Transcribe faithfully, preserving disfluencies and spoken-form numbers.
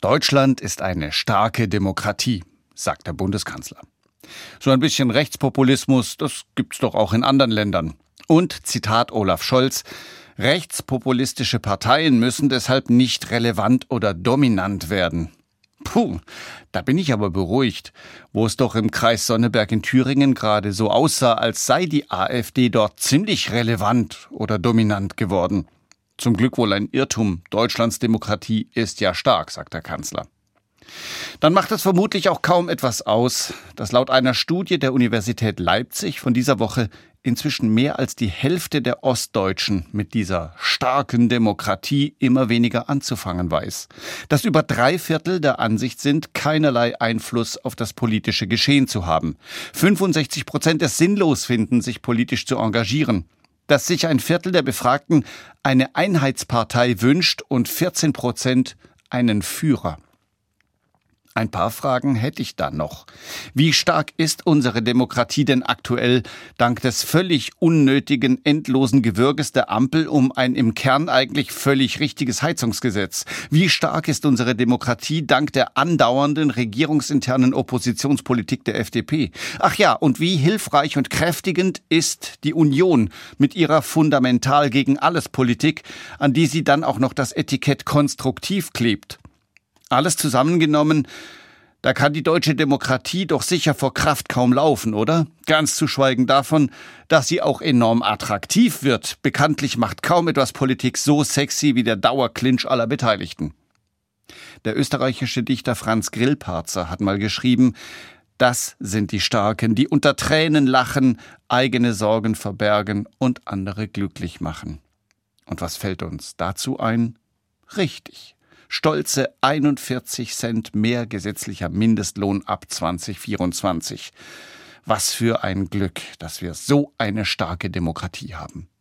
Deutschland ist eine starke Demokratie, sagt der Bundeskanzler. So ein bisschen Rechtspopulismus, das gibt's doch auch in anderen Ländern. Und, Zitat Olaf Scholz, rechtspopulistische Parteien müssen deshalb nicht relevant oder dominant werden. Puh, da bin ich aber beruhigt, wo es doch im Kreis Sonneberg in Thüringen gerade so aussah, als sei die AfD dort ziemlich relevant oder dominant geworden. Zum Glück wohl ein Irrtum. Deutschlands Demokratie ist ja stark, sagt der Kanzler. Dann macht es vermutlich auch kaum etwas aus, dass laut einer Studie der Universität Leipzig von dieser Woche inzwischen mehr als die Hälfte der Ostdeutschen mit dieser starken Demokratie immer weniger anzufangen weiß. Dass über drei Viertel der Ansicht sind, keinerlei Einfluss auf das politische Geschehen zu haben. fünfundsechzig Prozent es sinnlos finden, sich politisch zu engagieren. Dass sich ein Viertel der Befragten eine Einheitspartei wünscht und vierzehn Prozent einen Führer. Ein paar Fragen hätte ich da noch. Wie stark ist unsere Demokratie denn aktuell dank des völlig unnötigen, endlosen Gewürges der Ampel um ein im Kern eigentlich völlig richtiges Heizungsgesetz? Wie stark ist unsere Demokratie dank der andauernden regierungsinternen Oppositionspolitik der F D P? Ach ja, und wie hilfreich und kräftigend ist die Union mit ihrer fundamental gegen alles Politik, an die sie dann auch noch das Etikett konstruktiv klebt? Alles zusammengenommen, da kann die deutsche Demokratie doch sicher vor Kraft kaum laufen, oder? Ganz zu schweigen davon, dass sie auch enorm attraktiv wird. Bekanntlich macht kaum etwas Politik so sexy wie der Dauerclinch aller Beteiligten. Der österreichische Dichter Franz Grillparzer hat mal geschrieben, das sind die Starken, die unter Tränen lachen, eigene Sorgen verbergen und andere glücklich machen. Und was fällt uns dazu ein? Richtig. Stolze einundvierzig Cent mehr gesetzlicher Mindestlohn ab zwanzig vierundzwanzig. Was für ein Glück, dass wir so eine starke Demokratie haben.